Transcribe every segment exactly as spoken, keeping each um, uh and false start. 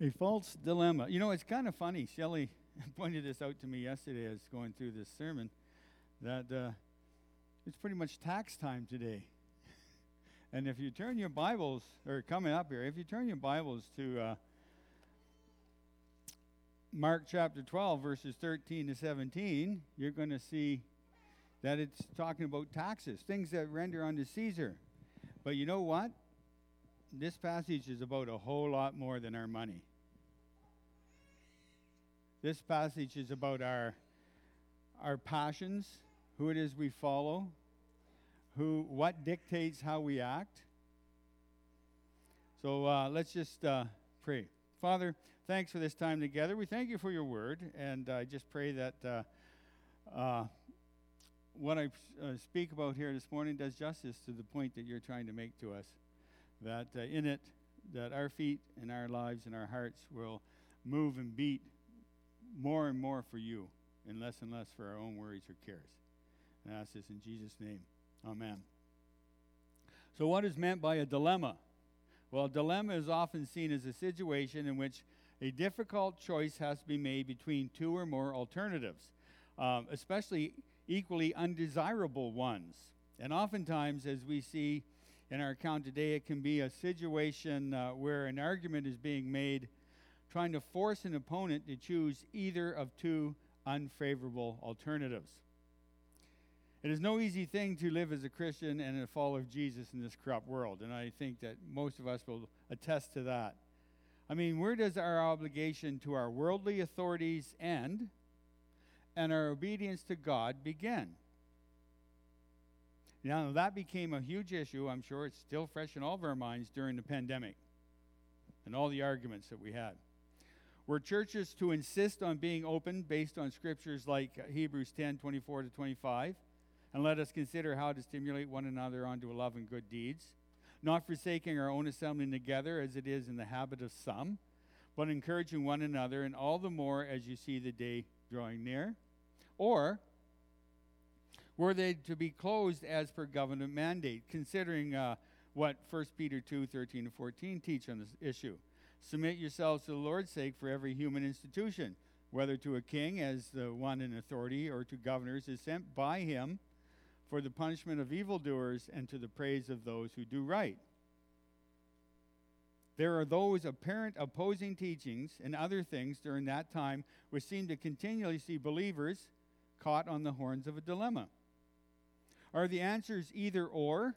A false dilemma. You know, it's kind of funny. Shelley pointed this out to me yesterday as I was going through this sermon, that uh, it's pretty much tax time today. And if you turn your Bibles, or coming up here, if you turn your Bibles to uh, Mark chapter twelve, verses thirteen to seventeen, you're going to see that it's talking about taxes, things that render unto Caesar. But you know what? This passage is about a whole lot more than our money. This passage is about our our passions, who it is we follow, who what dictates how we act. So uh, let's just uh, pray. Father, thanks for this time together. We thank you for your word, and I just pray that uh, uh, what I uh, speak about here this morning does justice to the point that you're trying to make to us. That uh, in it, that our feet and our lives and our hearts will move and beat more and more for you and less and less for our own worries or cares. And I ask this in Jesus' name. Amen. So what is meant by a dilemma? Well, a dilemma is often seen as a situation in which a difficult choice has to be made between two or more alternatives, um, especially equally undesirable ones. And oftentimes, as we see in our account today, it can be a situation uh, where an argument is being made trying to force an opponent to choose either of two unfavorable alternatives. It is no easy thing to live as a Christian and a follower of Jesus in this corrupt world, and I think that most of us will attest to that. I mean, where does our obligation to our worldly authorities end and our obedience to God begin? Now, that became a huge issue. I'm sure it's still fresh in all of our minds during the pandemic and all the arguments that we had. Were churches to insist on being open based on scriptures like Hebrews ten, twenty-four to twenty-five, and let us consider how to stimulate one another onto a love and good deeds, not forsaking our own assembling together as it is in the habit of some, but encouraging one another, and all the more as you see the day drawing near? Or were they to be closed as per government mandate, considering uh, what First Peter two, thirteen to fourteen teach on this issue? Submit yourselves to the Lord's sake for every human institution, whether to a king as the one in authority or to governors is sent by him for the punishment of evildoers and to the praise of those who do right. There are those apparent opposing teachings and other things during that time which seem to continually see believers caught on the horns of a dilemma. Are the answers either or,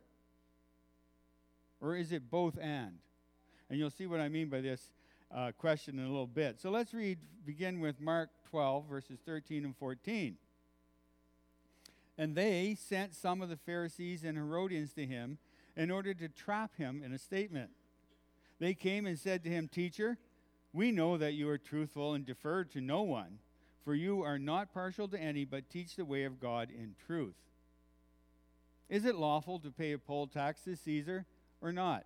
or is it both and? And you'll see what I mean by this uh, question in a little bit. So let's read, begin with Mark twelve, verses thirteen and fourteen. And they sent some of the Pharisees and Herodians to him in order to trap him in a statement. They came and said to him, Teacher, we know that you are truthful and defer to no one, for you are not partial to any, but teach the way of God in truth. Is it lawful to pay a poll tax to Caesar or not?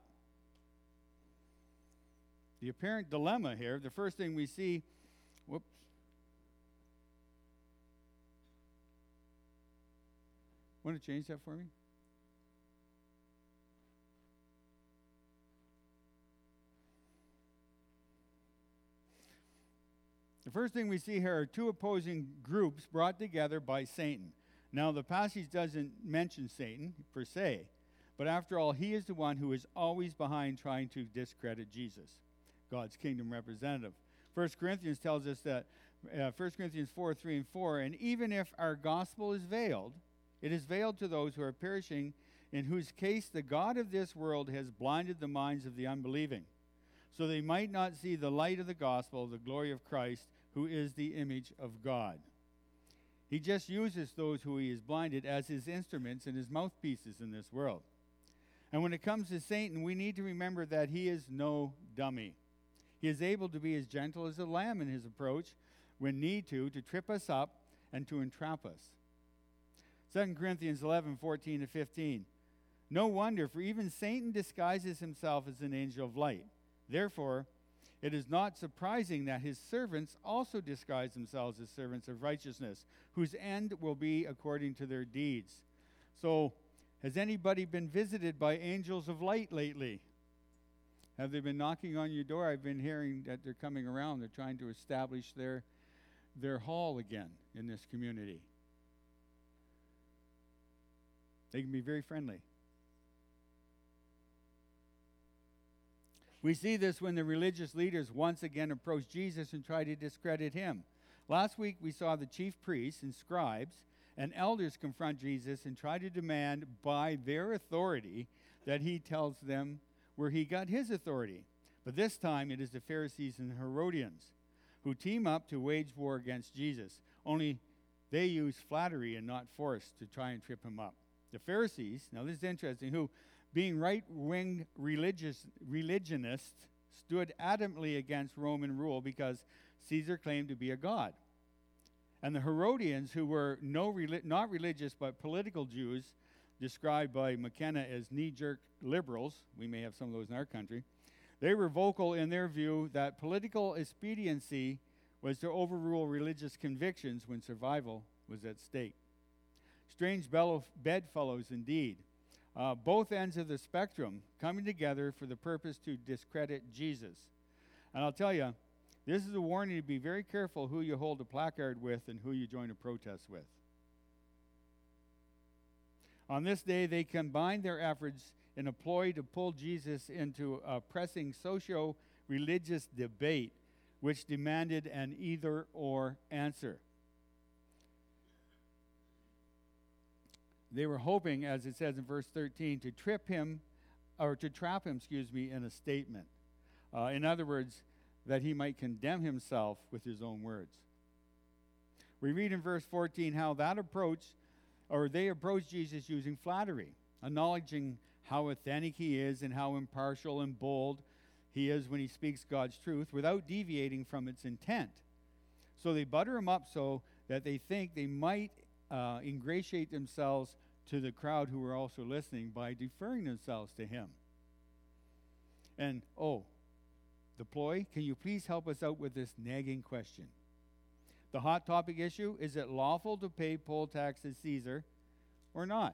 The apparent dilemma here, the first thing we see, whoops. Want to change that for me? The first thing we see here are two opposing groups brought together by Satan. Now, the passage doesn't mention Satan per se, but after all, he is the one who is always behind trying to discredit Jesus, God's kingdom representative. First Corinthians tells us that, uh, First Corinthians four, three and four, and even if our gospel is veiled, it is veiled to those who are perishing, in whose case the God of this world has blinded the minds of the unbelieving, so they might not see the light of the gospel, the glory of Christ, who is the image of God. He just uses those who he has blinded as his instruments and his mouthpieces in this world. And when it comes to Satan, we need to remember that he is no dummy. He is able to be as gentle as a lamb in his approach when need to, to trip us up and to entrap us. Second Corinthians eleven, fourteen to fifteen. No wonder, for even Satan disguises himself as an angel of light. Therefore, it is not surprising that his servants also disguise themselves as servants of righteousness, whose end will be according to their deeds. So, has anybody been visited by angels of light lately? Have they been knocking on your door? I've been hearing that they're coming around. They're trying to establish their, their hall again in this community. They can be very friendly. We see this when the religious leaders once again approach Jesus and try to discredit him. Last week we saw the chief priests and scribes and elders confront Jesus and try to demand by their authority that he tells them where he got his authority. But this time it is the Pharisees and Herodians who team up to wage war against Jesus. Only they use flattery and not force to try and trip him up. The Pharisees, now this is interesting, who, being right-wing religious religionists, stood adamantly against Roman rule because Caesar claimed to be a god. And the Herodians, who were no reli- not religious but political Jews, described by McKenna as knee-jerk liberals, we may have some of those in our country, they were vocal in their view that political expediency was to overrule religious convictions when survival was at stake. Strange bellow- bedfellows indeed. Uh, both ends of the spectrum coming together for the purpose to discredit Jesus. And I'll tell you, this is a warning to be very careful who you hold a placard with and who you join a protest with. On this day, they combined their efforts in a ploy to pull Jesus into a pressing socio-religious debate which demanded an either-or answer. They were hoping, as it says in verse thirteen, to trip him, or to trap him, excuse me, in a statement. Uh, in other words, that he might condemn himself with his own words. We read in verse fourteen how that approach, or they approached Jesus using flattery, acknowledging how authentic he is and how impartial and bold he is when he speaks God's truth without deviating from its intent. So they butter him up so that they think they might uh, ingratiate themselves to the crowd who were also listening by deferring themselves to him. And, oh, the ploy, can you please help us out with this nagging question? The hot topic issue, is it lawful to pay poll tax to Caesar or not?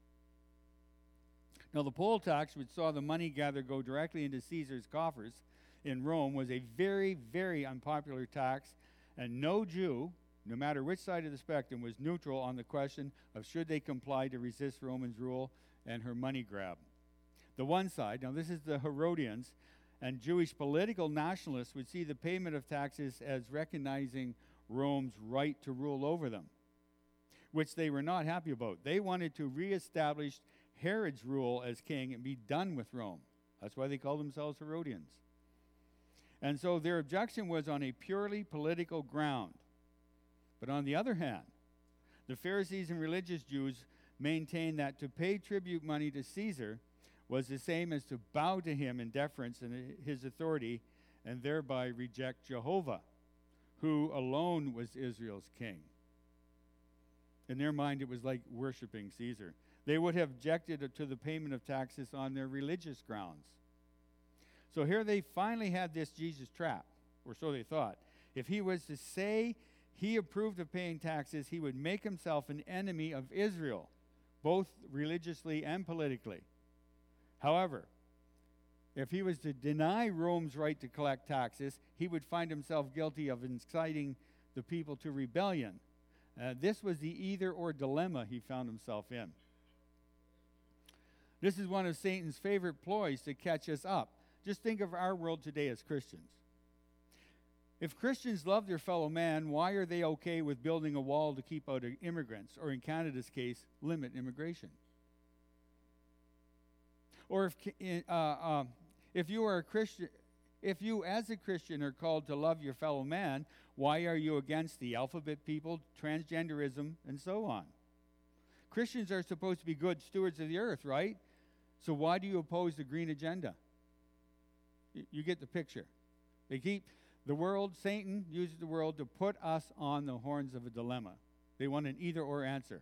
Now, the poll tax, which saw the money gathered go directly into Caesar's coffers in Rome, was a very, very unpopular tax, and no Jew, no matter which side of the spectrum, was neutral on the question of should they comply to resist Roman's rule and her money grab. The one side, now this is the Herodians, and Jewish political nationalists would see the payment of taxes as recognizing Rome's right to rule over them, which they were not happy about. They wanted to reestablish Herod's rule as king and be done with Rome. That's why they called themselves Herodians. And so their objection was on a purely political ground. But on the other hand, the Pharisees and religious Jews maintained that to pay tribute money to Caesar was the same as to bow to him in deference and his authority and thereby reject Jehovah, who alone was Israel's king. In their mind, it was like worshiping Caesar. They would have objected to the payment of taxes on their religious grounds. So here they finally had this Jesus trap, or so they thought. If he was to say he approved of paying taxes, he would make himself an enemy of Israel, both religiously and politically. However, if he was to deny Rome's right to collect taxes, he would find himself guilty of inciting the people to rebellion. Uh, this was the either-or dilemma he found himself in. This is one of Satan's favorite ploys to catch us up. Just think of our world today as Christians. If Christians love their fellow man, why are they okay with building a wall to keep out immigrants, or in Canada's case, limit immigration? Or if uh, uh, if you are a Christian, if you as a Christian are called to love your fellow man, why are you against the alphabet people, transgenderism, and so on? Christians are supposed to be good stewards of the earth, right? So why do you oppose the green agenda? Y- you get the picture. They keep the world, Satan uses the world to put us on the horns of a dilemma. They want an either-or answer.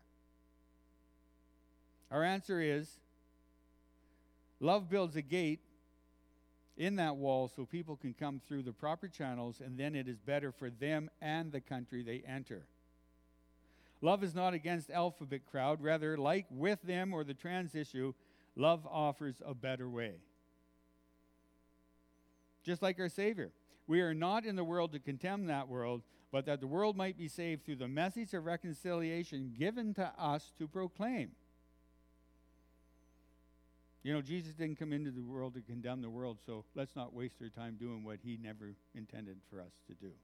Our answer is, love builds a gate in that wall so people can come through the proper channels, and then it is better for them and the country they enter. Love is not against alphabet crowd. Rather, like with them or the trans issue, love offers a better way. just like our Savior. We are not in the world to condemn that world, but that the world might be saved through the message of reconciliation given to us to proclaim. You know, Jesus didn't come into the world to condemn the world, so let's not waste our time doing what he never intended for us to do.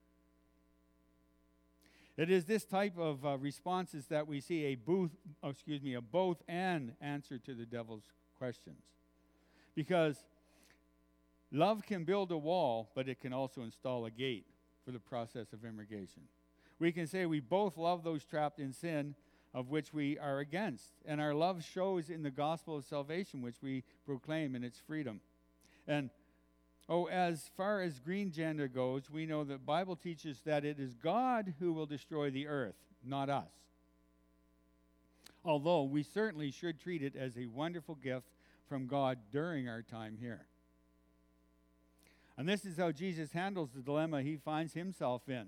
It is this type of uh, responses that we see a booth, oh, excuse me, a both and answer to the devil's questions. Because love can build a wall, but it can also install a gate for the process of immigration. We can say we both love those trapped in sin, of which we are against. And our love shows in the gospel of salvation, which we proclaim in its freedom. And, oh, as far as green gender goes, we know that the Bible teaches that it is God who will destroy the earth, not us. Although we certainly should treat it as a wonderful gift from God during our time here. And this is how Jesus handles the dilemma he finds himself in.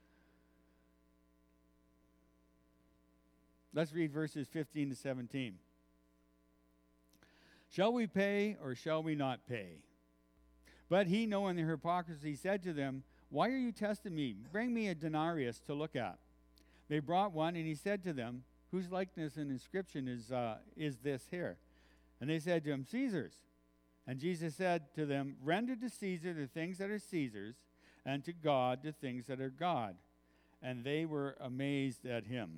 Let's read verses fifteen to seventeen. Shall we pay or shall we not pay? But he, knowing their hypocrisy, said to them, Why are you testing me? Bring me a denarius to look at. They brought one, and he said to them, Whose likeness and inscription is, uh, is this here? And they said to him, Caesar's. And Jesus said to them, Render to Caesar the things that are Caesar's, and to God the things that are God. And they were amazed at him.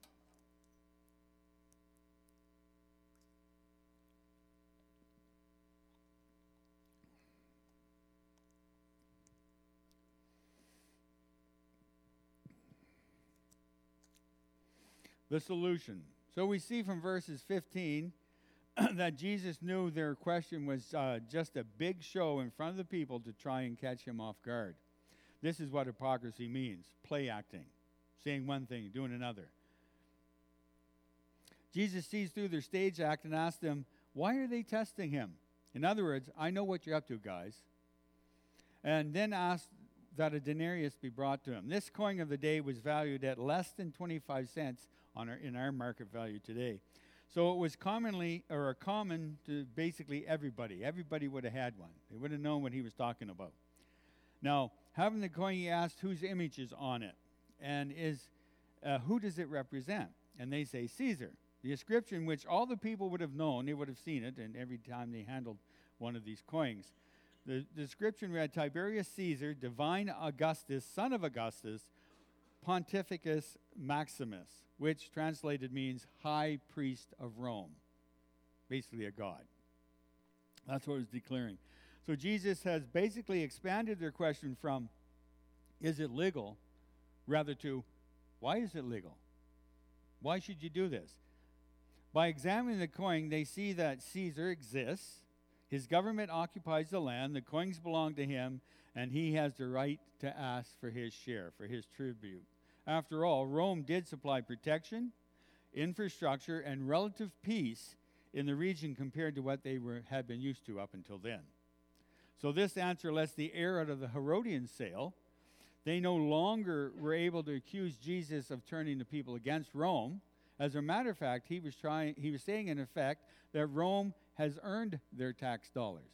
The solution. So we see from verses fifteen that Jesus knew their question was uh, just a big show in front of the people to try and catch him off guard. This is what hypocrisy means, play acting, saying one thing, doing another. Jesus sees through their stage act and asks them, why are they testing him? In other words, I know what you're up to, guys. And then asked that a denarius be brought to him. This coin of the day was valued at less than twenty-five cents on our, in our market value today. So it was commonly, or common to basically everybody. Everybody would have had one. They would have known what he was talking about. Now, having the coin, he asked whose image is on it, and is uh, who does it represent? And they say Caesar. The inscription, which all the people would have known, they would have seen it, and every time they handled one of these coins. The description read, Tiberius Caesar, divine Augustus, son of Augustus, Pontificus Maximus, which translated means high priest of Rome, basically a god. That's what it was declaring. So Jesus has basically expanded their question from, is it legal, rather to, why is it legal? Why should you do this? By examining the coin, they see that Caesar exists, his government occupies the land, the coins belong to him, and he has the right to ask for his share, for his tribute. After all, Rome did supply protection, infrastructure, and relative peace in the region compared to what they were, had been used to up until then. So this answer lets the air out of the Herodian sail. They no longer were able to accuse Jesus of turning the people against Rome. As a matter of fact, he was trying, he was saying in effect that Rome has earned their tax dollars.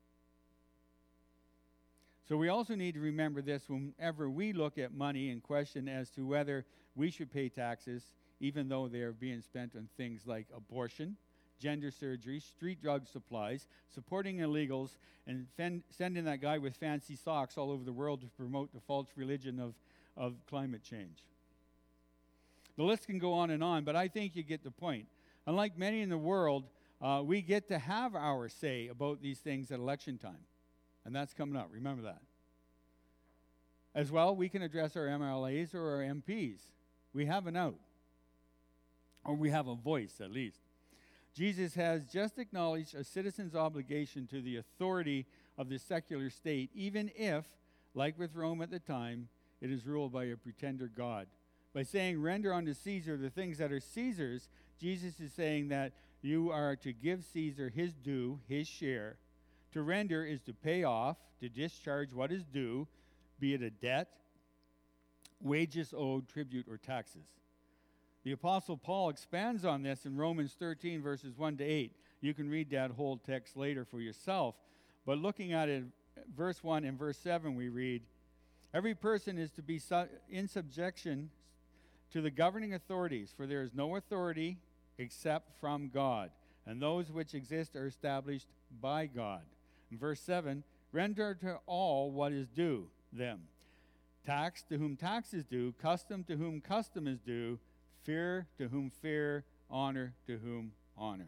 So we also need to remember this whenever we look at money and question as to whether we should pay taxes, even though they are being spent on things like abortion, gender surgery, street drug supplies, supporting illegals, and fend, sending that guy with fancy socks all over the world to promote the false religion of, of climate change. The list can go on and on, but I think you get the point. Unlike many in the world, uh, we get to have our say about these things at election time. And that's coming up. Remember that. As well, we can address our M L As or our M Ps. We have an out. Or we have a voice, at least. Jesus has just acknowledged a citizen's obligation to the authority of the secular state, even if, like with Rome at the time, it is ruled by a pretender god. By saying, render unto Caesar the things that are Caesar's, Jesus is saying that you are to give Caesar his due, his share. To render is to pay off, to discharge what is due, be it a debt, wages owed, tribute, or taxes. The Apostle Paul expands on this in Romans thirteen, verses one to eight. You can read that whole text later for yourself. But looking at it verse one and verse seven we read, every person is to be su- in subjection to the governing authorities, for there is no authority except from God, and those which exist are established by God. In verse seven, render to all what is due them. Tax to whom tax is due, custom to whom custom is due, fear to whom fear, honor to whom honor.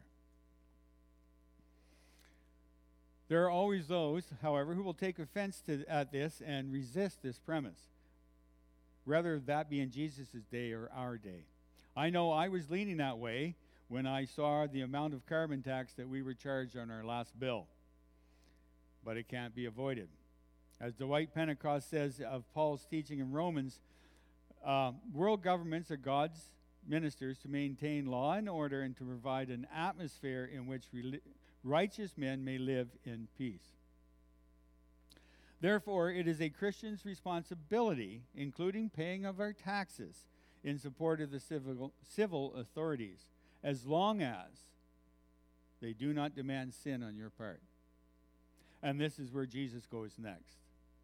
There are always those, however, who will take offense to, at this and resist this premise, whether that be in Jesus' day or our day. I know I was leaning that way when I saw the amount of carbon tax that we were charged on our last bill. But it can't be avoided. As Dwight Pentecost says of Paul's teaching in Romans, uh, world governments are God's ministers to maintain law and order and to provide an atmosphere in which rel- righteous men may live in peace. Therefore, it is a Christian's responsibility, including paying of our taxes, in support of the civil, civil authorities, as long as they do not demand sin on your part. And this is where Jesus goes next.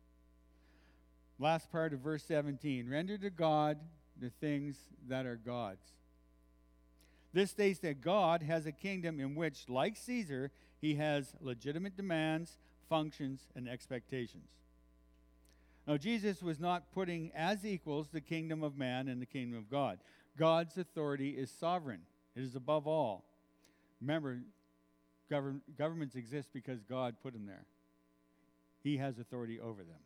Last part of verse seventeen, render to God the things that are God's. This states that God has a kingdom in which, like Caesar, he has legitimate demands, functions, and expectations. Now, Jesus was not putting as equals the kingdom of man and the kingdom of God. God's authority is sovereign. It is above all. Remember, govern- governments exist because God put them there. He has authority over them.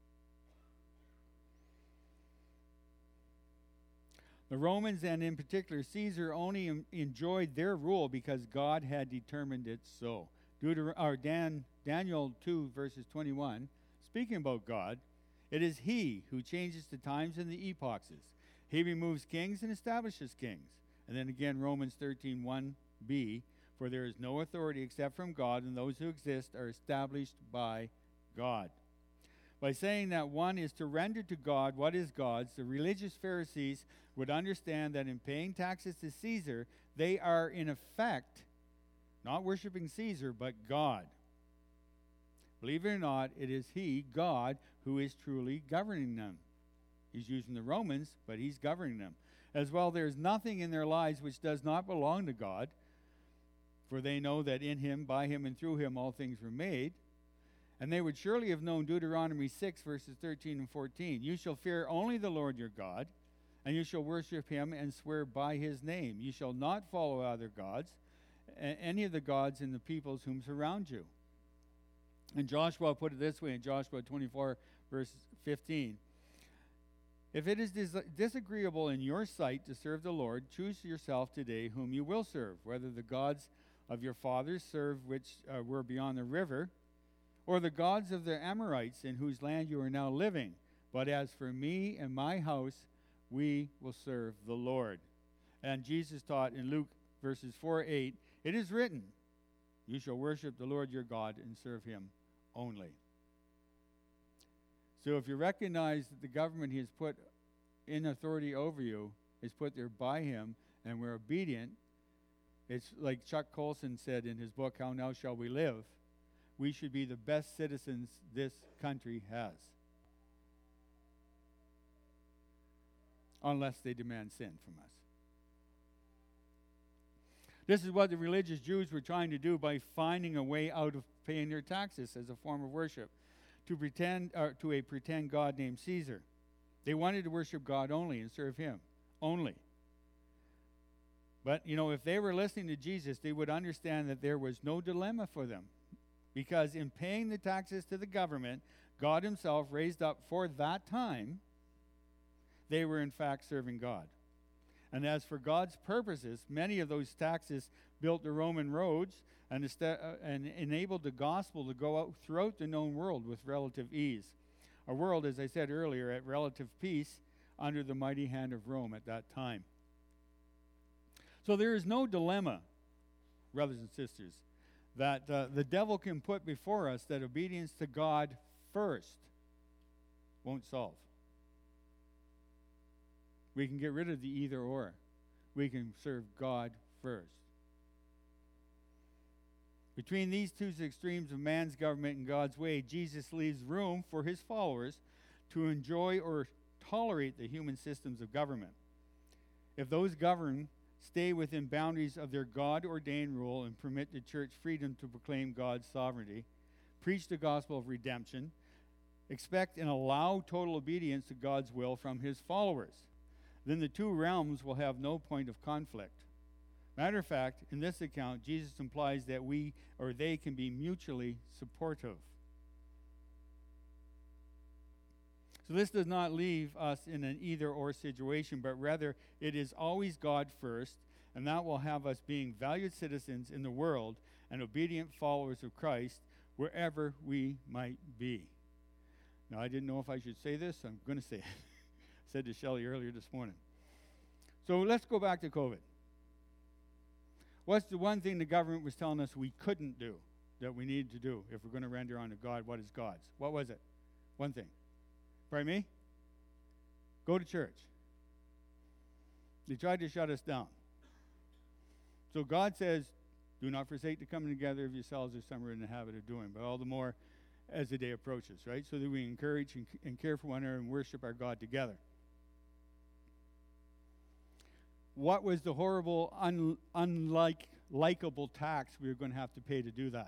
The Romans, and in particular Caesar, only em- enjoyed their rule because God had determined it so. Deuter- or Dan- Daniel two, verses twenty-one, speaking about God, it is he who changes the times and the epochs. He removes kings and establishes kings. And then again, Romans thirteen, one b, for there is no authority except from God, and those who exist are established by God. By saying that one is to render to God what is God's, the religious Pharisees would understand that in paying taxes to Caesar, they are in effect not worshiping Caesar, but God. Believe it or not, it is he, God, who is truly governing them. He's using the Romans, but he's governing them. As well, there is nothing in their lives which does not belong to God, for they know that in him, by him, and through him all things were made. And they would surely have known Deuteronomy six, verses thirteen and fourteen. You shall fear only the Lord your God, and you shall worship him and swear by his name. You shall not follow other gods, any of the gods in the peoples whom surround you. And Joshua put it this way in Joshua twenty-four, verse fifteen. If it is dis- disagreeable in your sight to serve the Lord, choose yourself today whom you will serve, whether the gods of your fathers served which uh, were beyond the river, or the gods of the Amorites in whose land you are now living. But as for me and my house, we will serve the Lord. And Jesus taught in Luke verses four, eight, it is written, you shall worship the Lord your God and serve him only. So if you recognize that the government he has put in authority over you is put there by him, and we're obedient, it's like Chuck Colson said in his book, How Now Shall We Live, we should be the best citizens this country has. Unless they demand sin from us. This is what the religious Jews were trying to do by finding a way out of paying their taxes as a form of worship to pretend uh, to a pretend god named Caesar. They wanted to worship God only and serve him only. But, you know, if they were listening to Jesus, they would understand that there was no dilemma for them. Because in paying the taxes to the government, God himself raised up for that time, they were in fact serving God. And as for God's purposes, many of those taxes built the Roman roads and, est- uh, and enabled the gospel to go out throughout the known world with relative ease. A world, as I said earlier, at relative peace under the mighty hand of Rome at that time. So there is no dilemma, brothers and sisters, that uh, the devil can put before us that obedience to God first won't solve. We can get rid of the either or. We can serve God first. Between these two extremes of man's government and God's way, Jesus leaves room for his followers to enjoy or tolerate the human systems of government. If those governed stay within boundaries of their God-ordained rule and permit the church freedom to proclaim God's sovereignty, preach the gospel of redemption, expect and allow total obedience to God's will from his followers, then the two realms will have no point of conflict. Matter of fact, in this account, Jesus implies that we or they can be mutually supportive. So this does not leave us in an either-or situation, but rather it is always God first, and that will have us being valued citizens in the world and obedient followers of Christ wherever we might be. Now, I didn't know if I should say this. I'm going to say it. I said to Shelley earlier this morning. So let's go back to COVID. What's the one thing the government was telling us we couldn't do that we needed to do if we're going to render unto God what is God's? What was it? One thing. Pardon me? Go to church. They tried to shut us down. So God says, do not forsake the coming together of yourselves as some are in the habit of doing, but all the more as the day approaches, right? So that we encourage and, and care for one another and worship our God together. What was the horrible, un, unlike, likable tax we were going to have to pay to do that?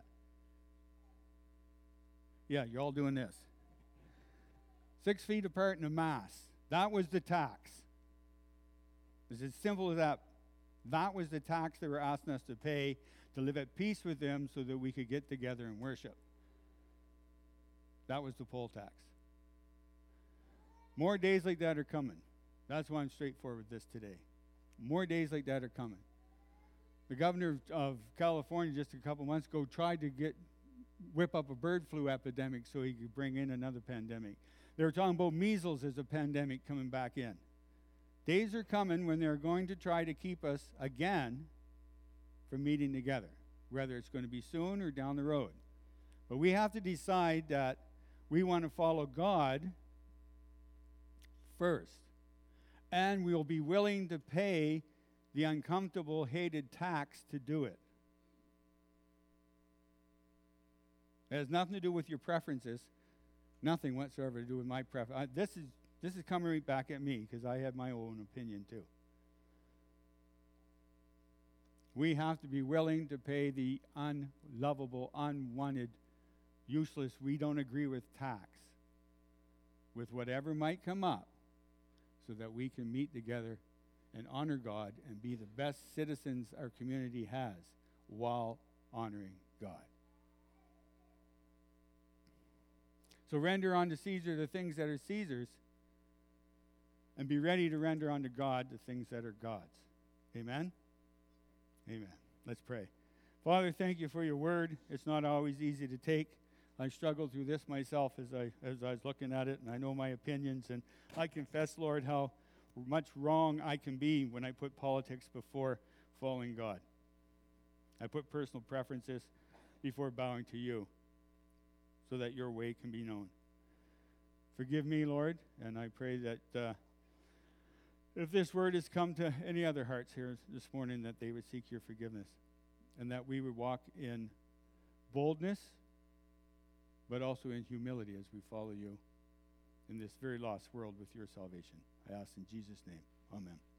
Yeah, you're all doing this. Six feet apart in a mass. That was the tax. It's as simple as that. That was the tax they were asking us to pay to live at peace with them so that we could get together and worship. That was the poll tax. More days like that are coming. That's why I'm straightforward with this today. More days like that are coming. The governor of California just a couple months ago tried to get whip up a bird flu epidemic so he could bring in another pandemic. They were talking about measles as a pandemic coming back in. Days are coming when they're going to try to keep us again from meeting together, whether it's going to be soon or down the road. But we have to decide that we want to follow God first. And we will be willing to pay the uncomfortable, hated tax to do it. It has nothing to do with your preferences. Nothing whatsoever to do with my preference. This is this is coming right back at me because I have my own opinion too. We have to be willing to pay the unlovable, unwanted, useless, we don't agree with tax with whatever might come up so that we can meet together and honor God and be the best citizens our community has while honoring God. So render unto Caesar the things that are Caesar's and be ready to render unto God the things that are God's. Amen? Amen. Let's pray. Father, thank you for your word. It's not always easy to take. I struggled through this myself as I as I was looking at it, and I know my opinions, and I confess, Lord, how much wrong I can be when I put politics before following God. I put personal preferences before bowing to you so that your way can be known. Forgive me, Lord, and I pray that uh, if this word has come to any other hearts here this morning, that they would seek your forgiveness and that we would walk in boldness, but also in humility as we follow you in this very lost world with your salvation. I ask in Jesus' name. Amen.